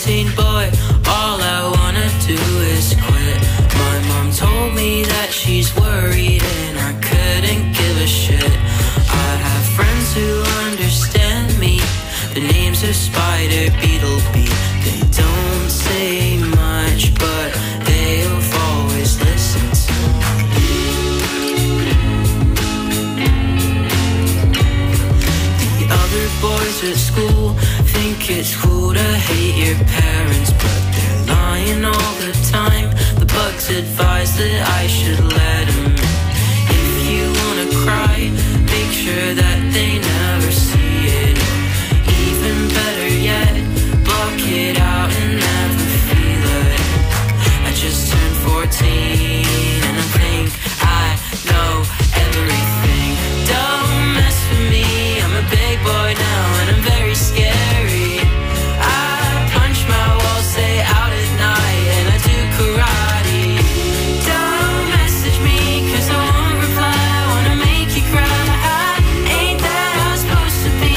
14, boy, all I wanna do is quit. My mom told me that she's worried and I couldn't give a shit. I have friends who understand me. The names are Spider, Beetle, Bee. They don't say much, but they'll always listen to me. The other boys at school think it's cool to hate your parents, but they're lying all the time. The bugs advise that I should let them in. If you wanna cry, make sure that they never see it. Even better yet, block it out and never feel it. I just turned 14 and I think I know everything. Don't mess with me, I'm a big boy now and I'm very scary. I punch my walls, stay out at night, and I do karate. Don't message me, cause I won't reply, I wanna make you cry. I ain't that I was supposed to be.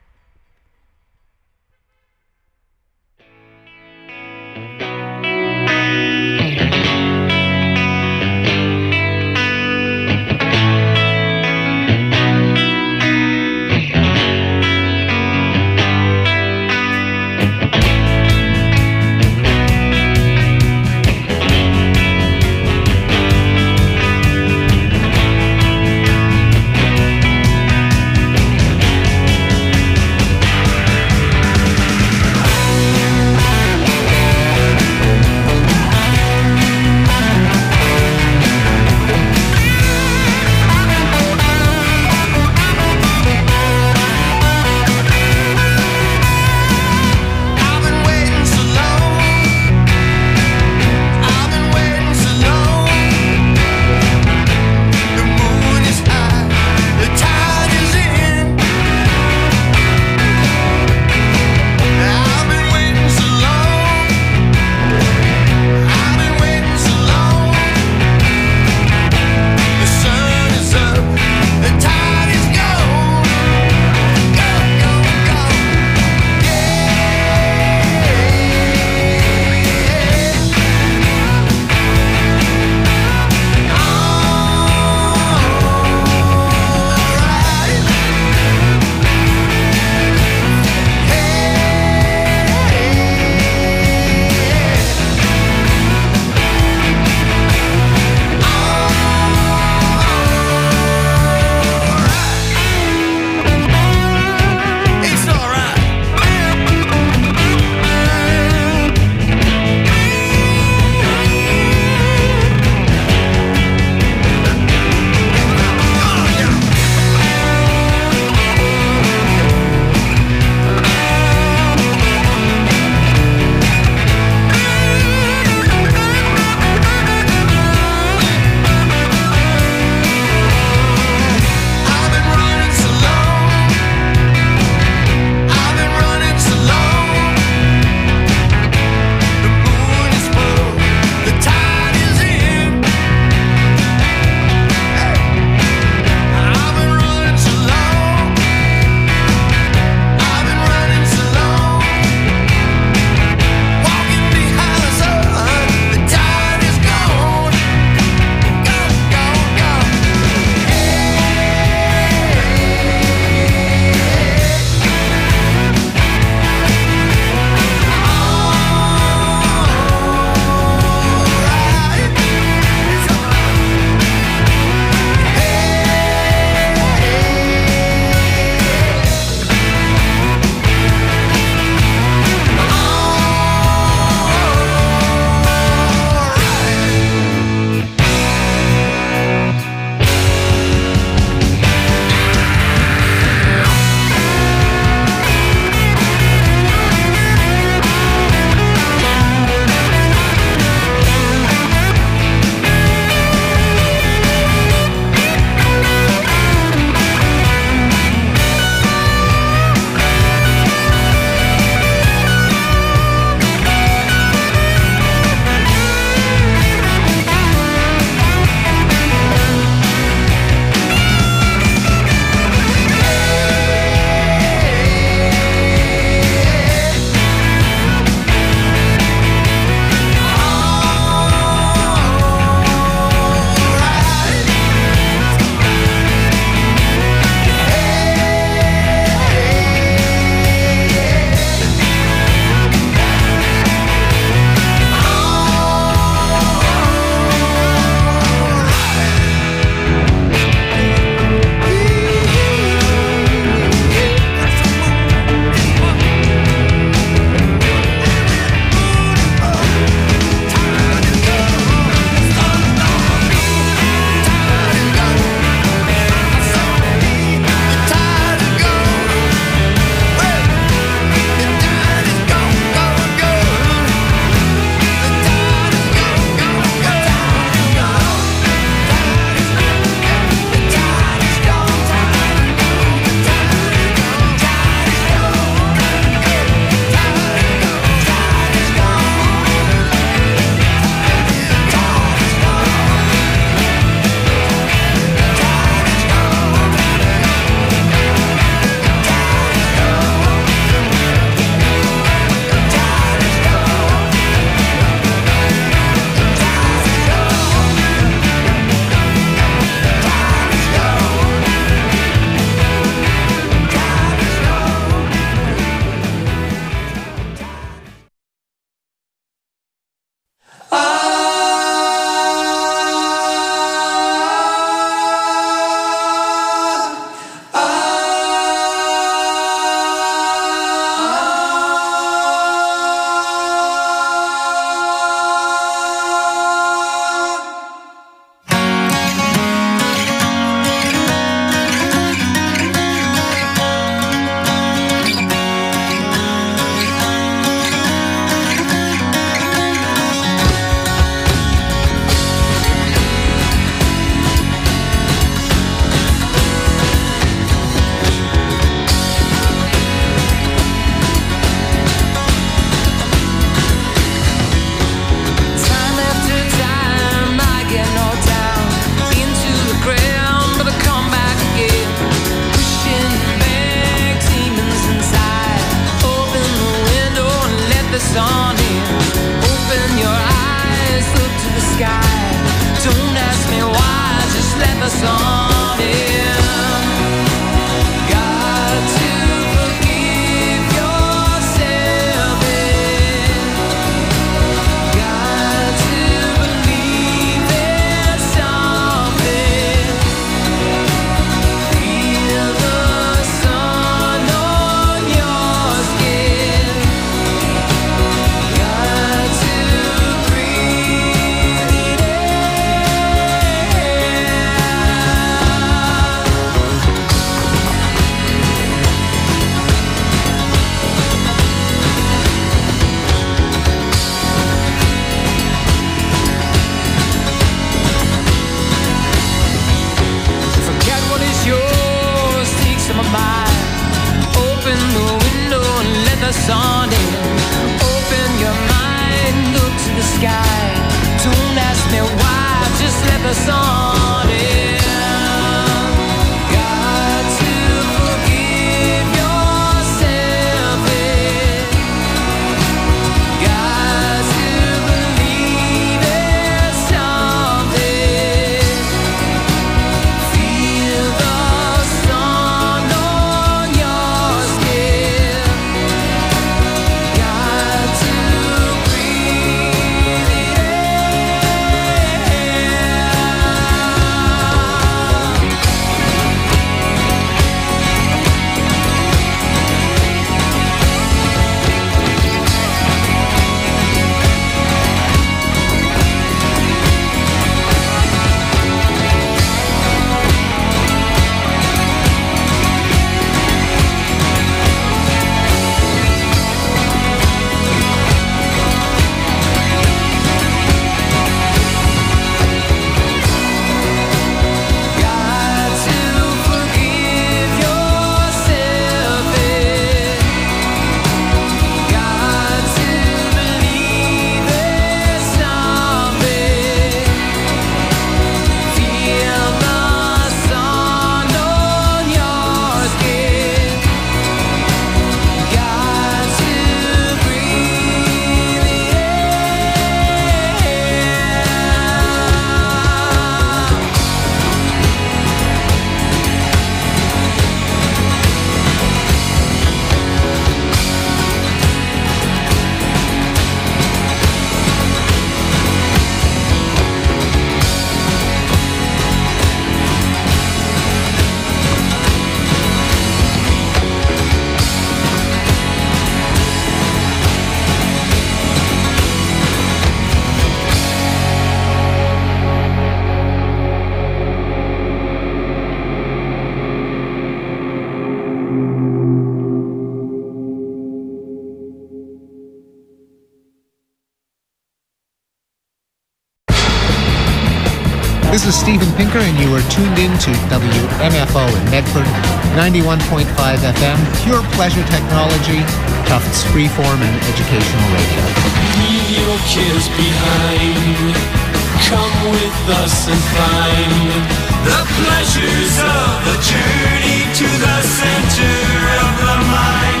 This is Steven Pinker, and you are tuned in to WMFO in Medford, 91.5 FM, pure pleasure technology, Tufts freeform and educational radio. Leave your cares behind. Come with us and find the pleasures of a journey to the center of the mind.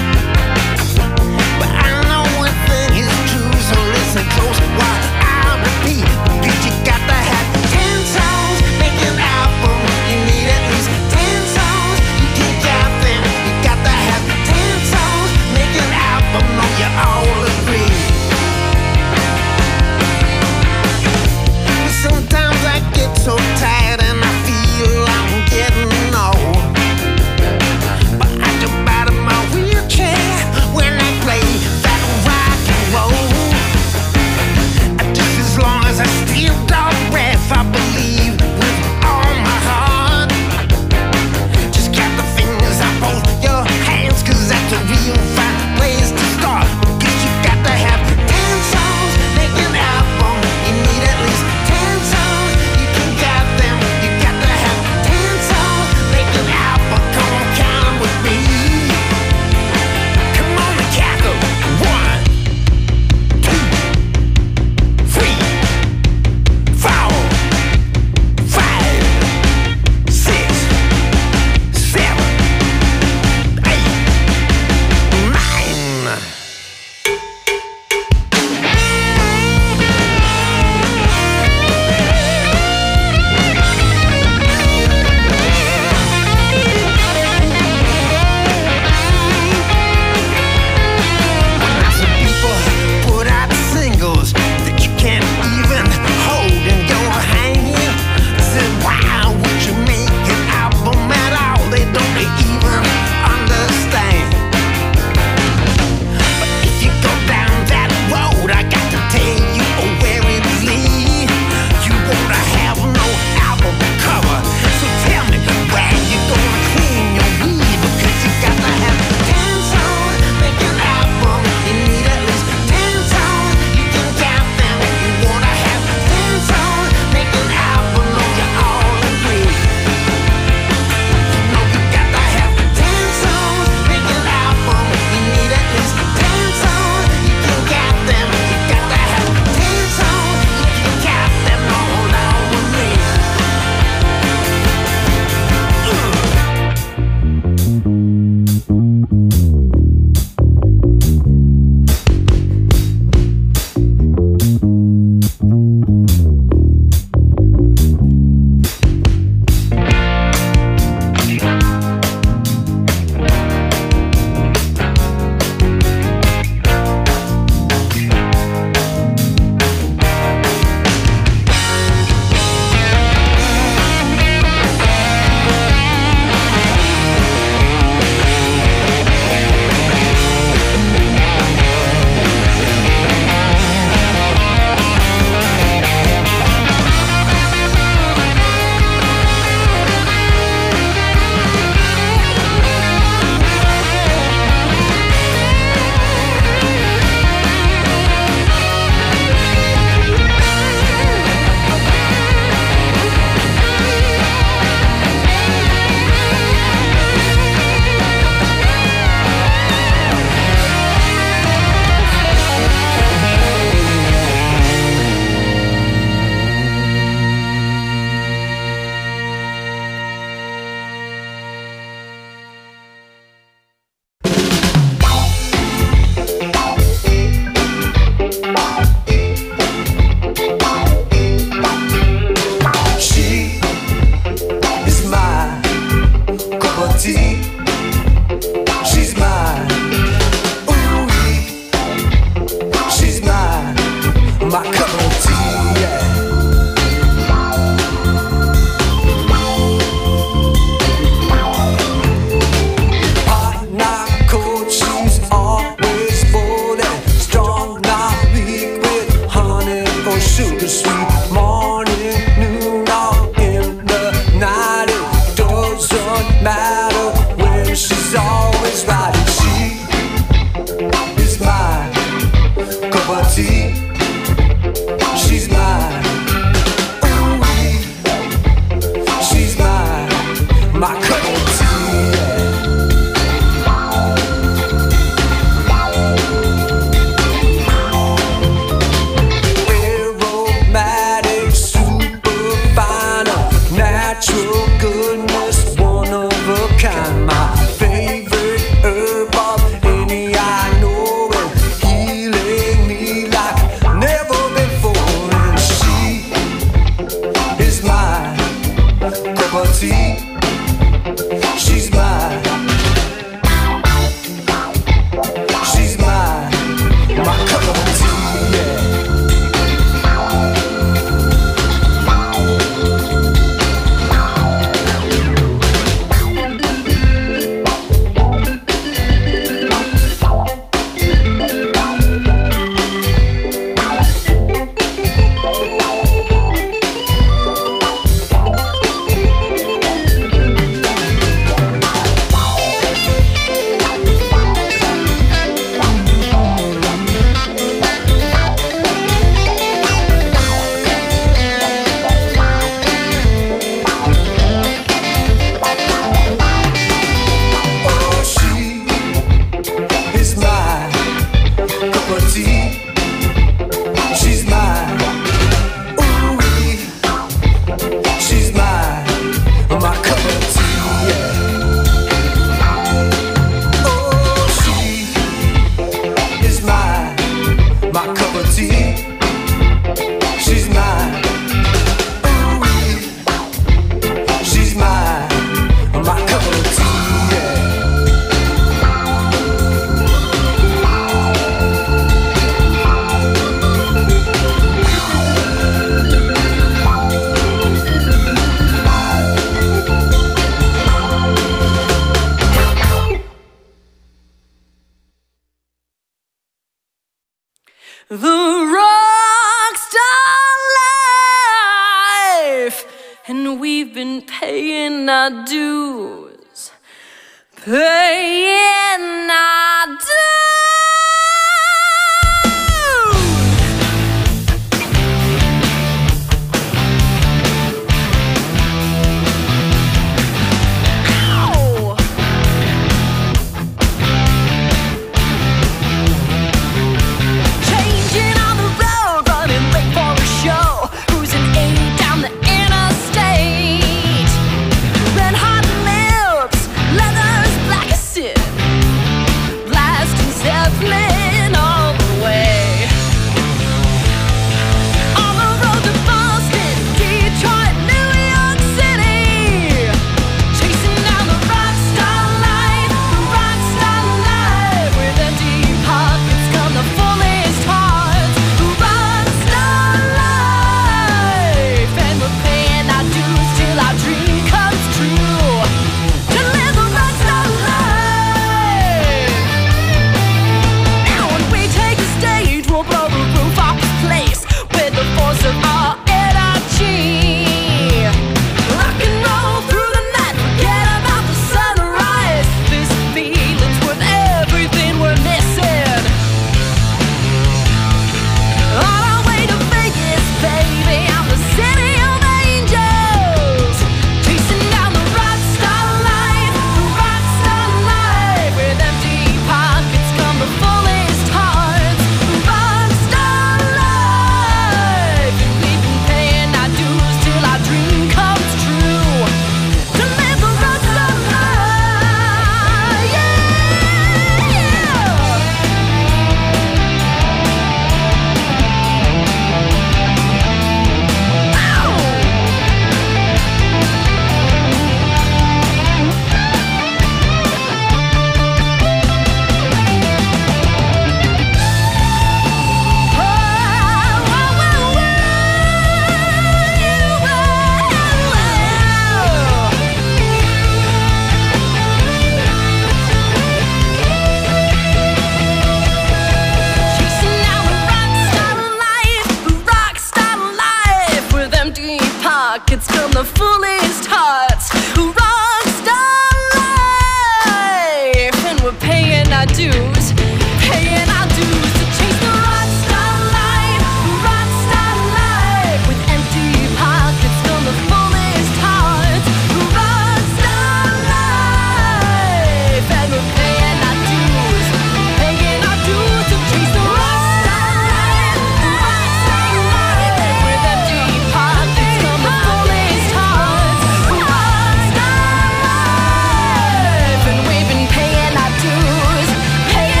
Paying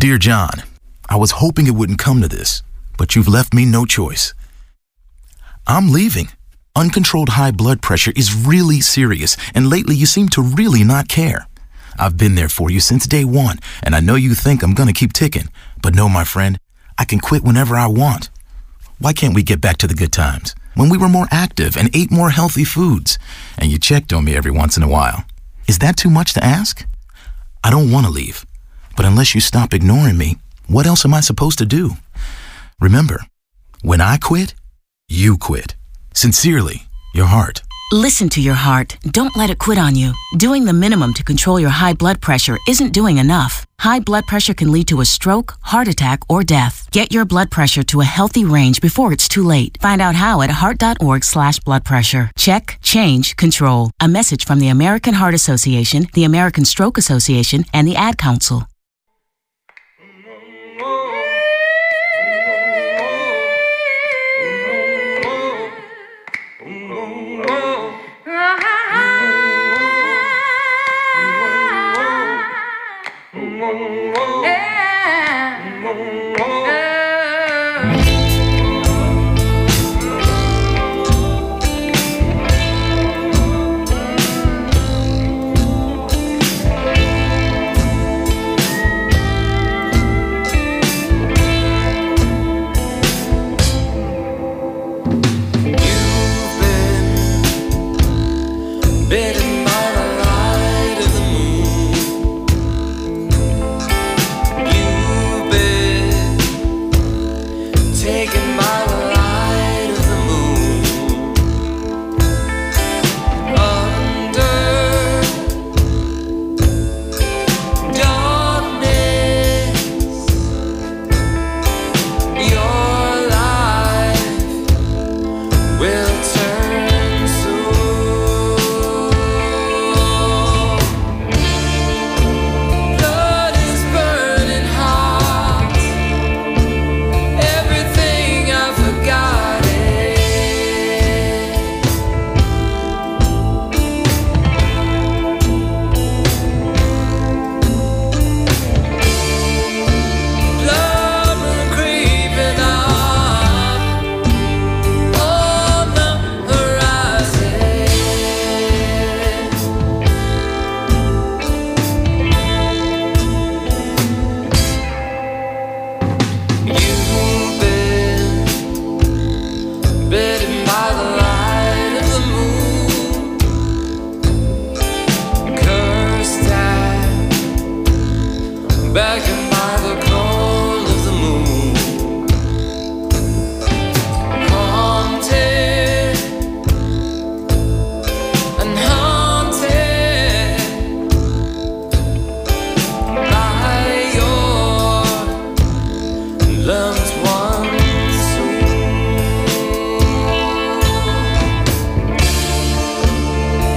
Dear John, I was hoping it wouldn't come to this, but you've left me no choice. I'm leaving. Uncontrolled high blood pressure is really serious, and lately you seem to really not care. I've been there for you since day one, and I know you think I'm gonna keep ticking, but no, my friend, I can quit whenever I want. Why can't we get back to the good times, when we were more active and ate more healthy foods, and you checked on me every once in a while? Is that too much to ask? I don't want to leave, but unless you stop ignoring me, what else am I supposed to do? Remember, when I quit, you quit. Sincerely, your heart. Listen to your heart. Don't let it quit on you. Doing the minimum to control your high blood pressure isn't doing enough. High blood pressure can lead to a stroke, heart attack, or death. Get your blood pressure to a healthy range before it's too late. Find out how at heart.org/bloodpressure. Check, change, control. A message from the American Heart Association, the American Stroke Association, and the Ad Council.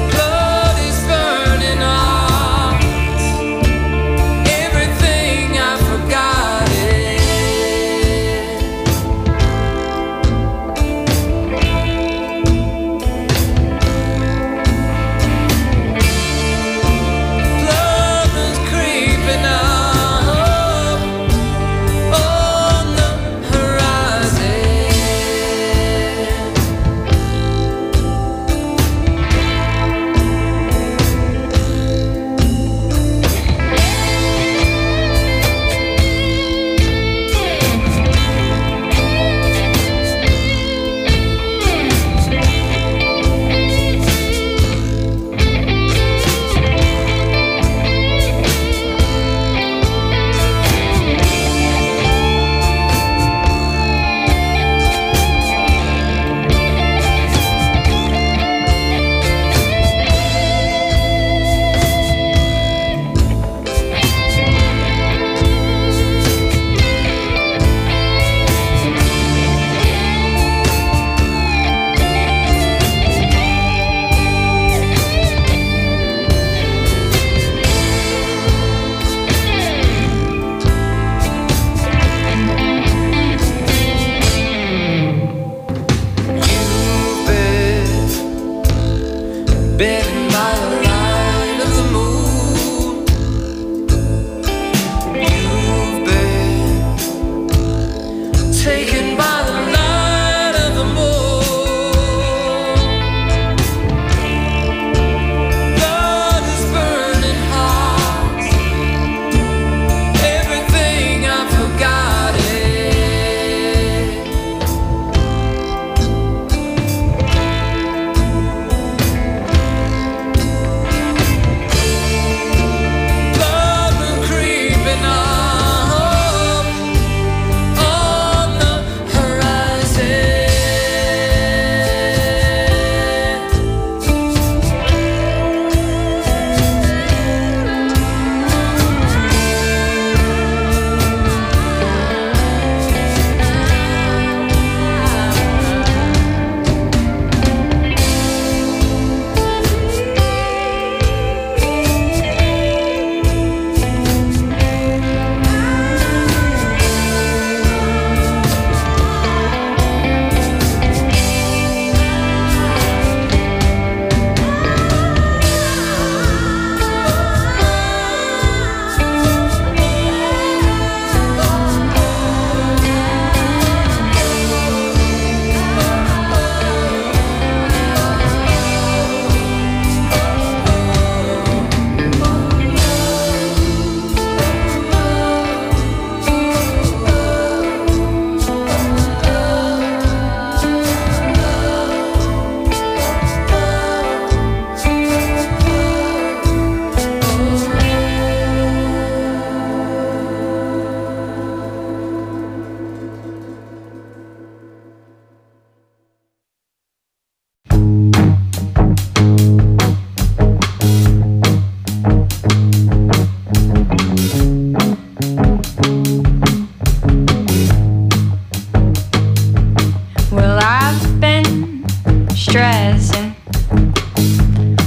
Everything I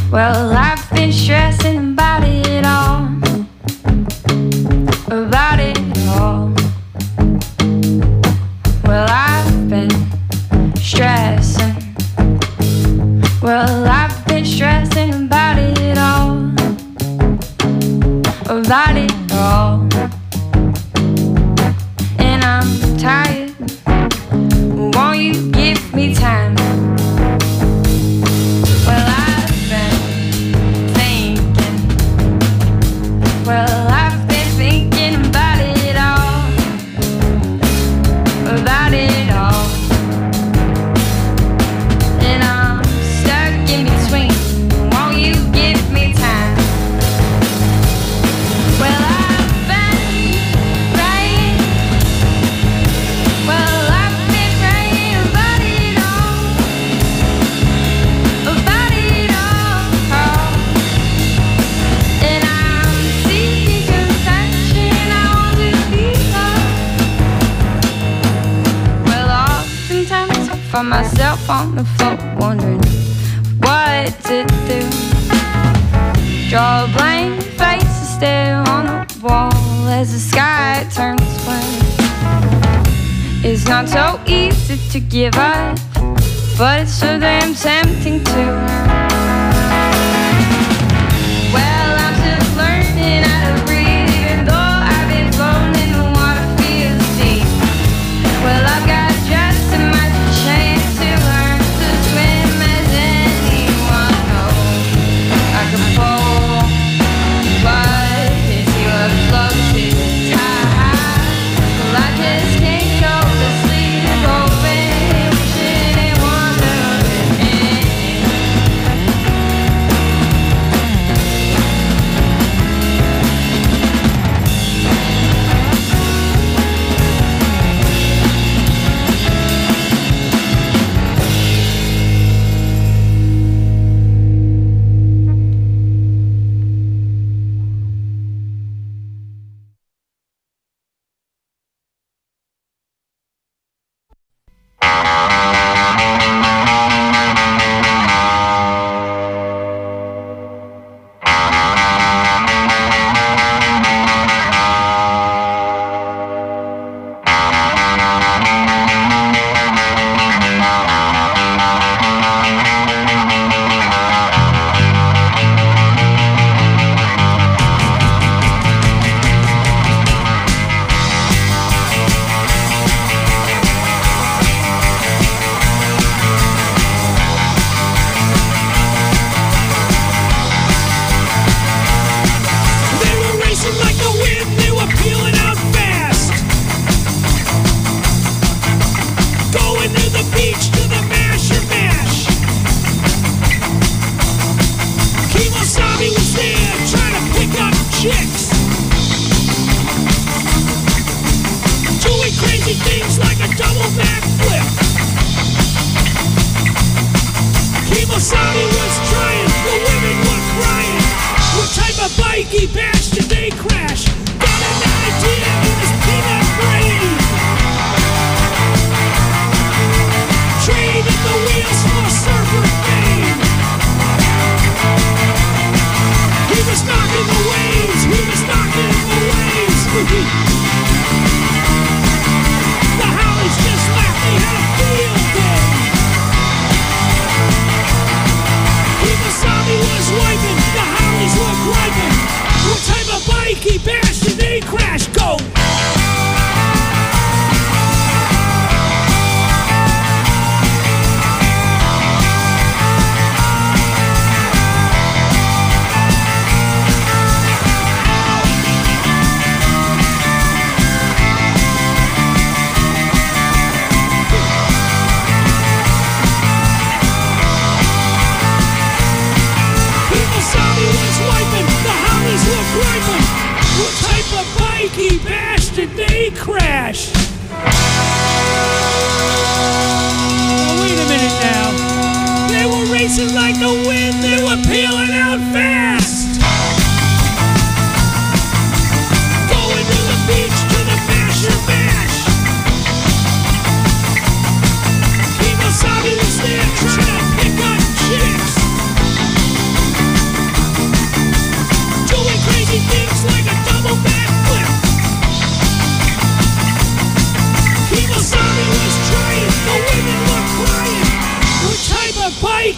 Well, I've been stressing about it all. About it all. Well, I've been stressing. Well, I've been stressing about it all. About it all. And I'm tired. Won't you give me time? Well, I've been thinking. Well, I've been thinking about it all. About it all. And I'm stuck in between. Won't you give me time? Well, I've been praying. Well, I've been praying about it all. About it all. And I'm seeking compassion. I want to be loved. Well, oftentimes I find myself on the floor wondering what to do. Draw a blank face and stare on the wall as the sky turns black. It's not so easy to give up, but it's so damn tempting to. Well, I'm still learning how to breathe, even though I've been floating in the water feels deep. Well, I've got just as much chance to learn to swim as anyone knows. I can fall, but it's your floats in the tide. Well, I just can't go to sleep, hoping, wishing and wondering.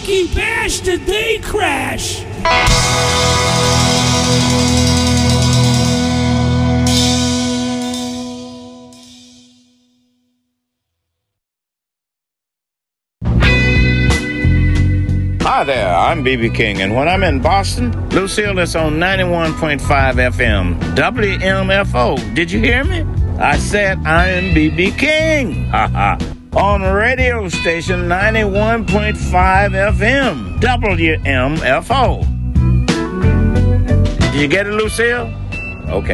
Monkey Bash the Day Crash. Hi there, I'm B.B. King, and when I'm in Boston, Lucille is on 91.5 FM, WMFO. Did you hear me? I said I am B.B. King. Ha ha. On radio station 91.5 FM, WMFO. Did you get it, Lucille? Okay.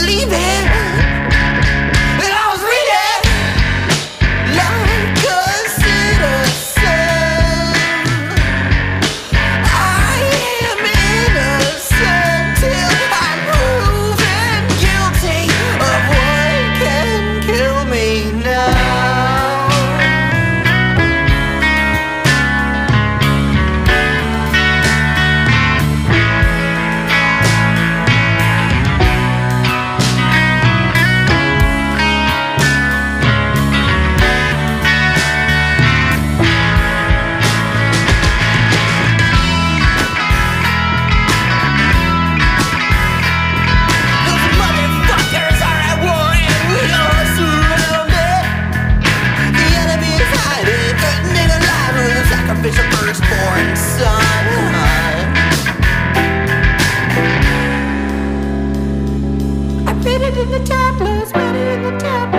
leaving. And I was reading like a citizen. I am innocent till I'm proven guilty of what can kill me now. Sacrificial firstborn son. I read it in the tabloids, read it in the tabloids.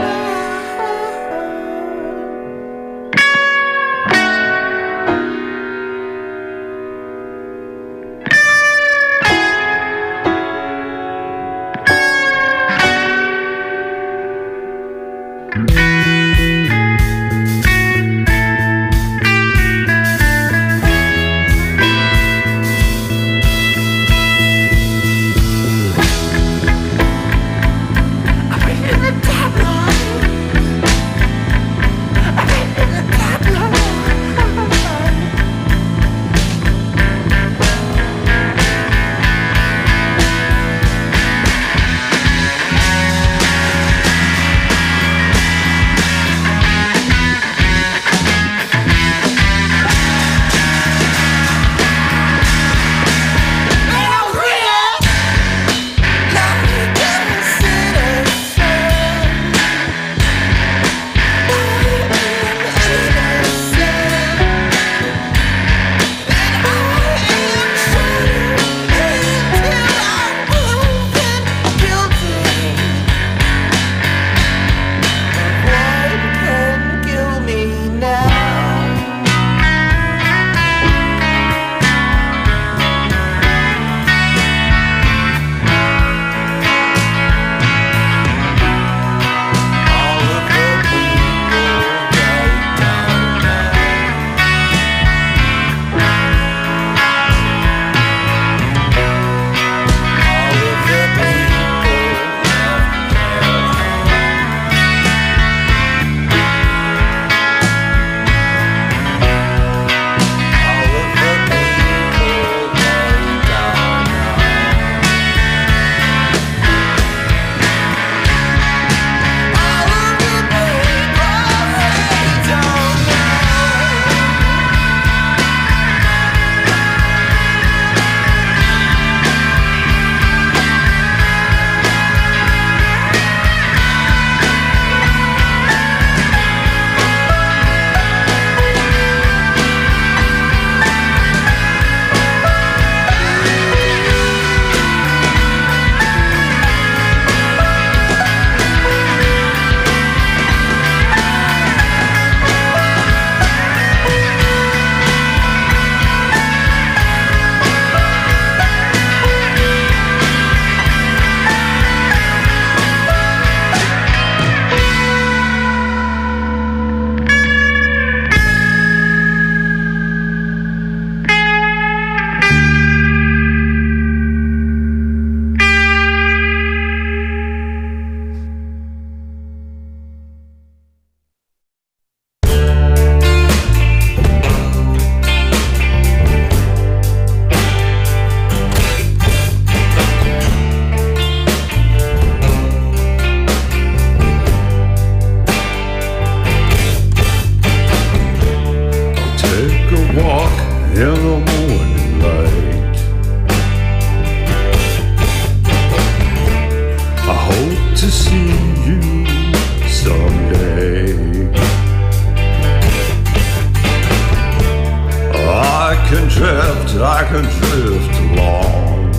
I can drift along,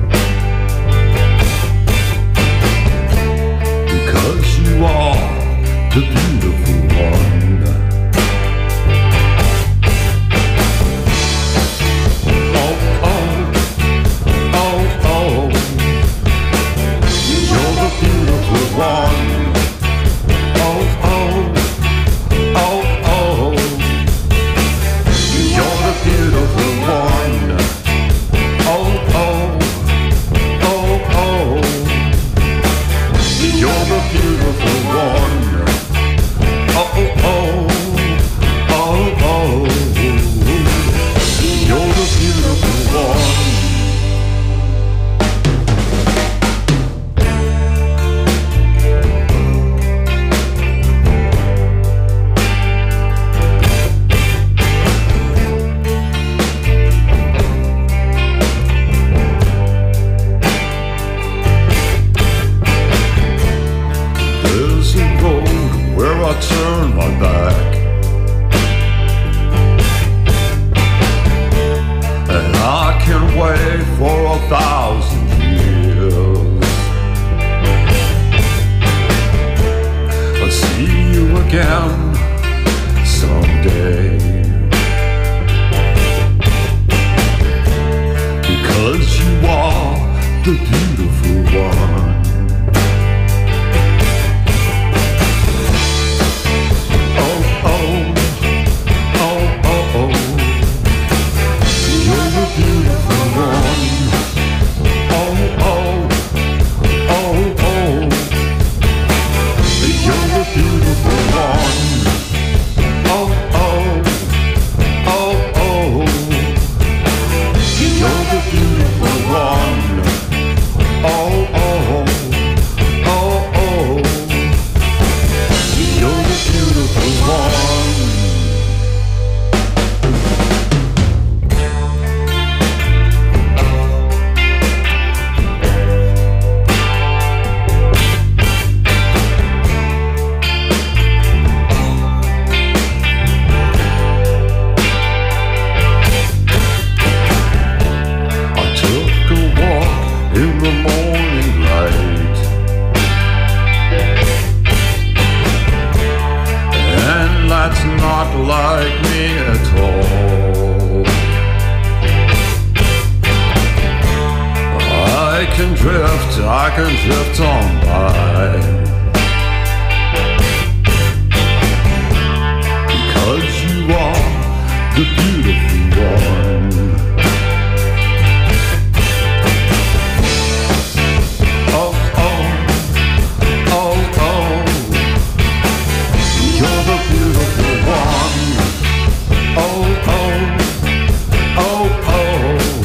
because you are the beautiful one. Oh, oh, oh, oh, you're the beautiful away for 1,000 years. I'll see you again someday, because you are the beautiful one. Oh, oh, oh, oh, oh. You're the beautiful one. Oh, oh, oh, oh. You're the beautiful one. Oh, oh, oh, oh. You're the beautiful one. Oh, oh, oh, oh. You're the beautiful one. In the morning light, and that's not like me at all. I can drift on by,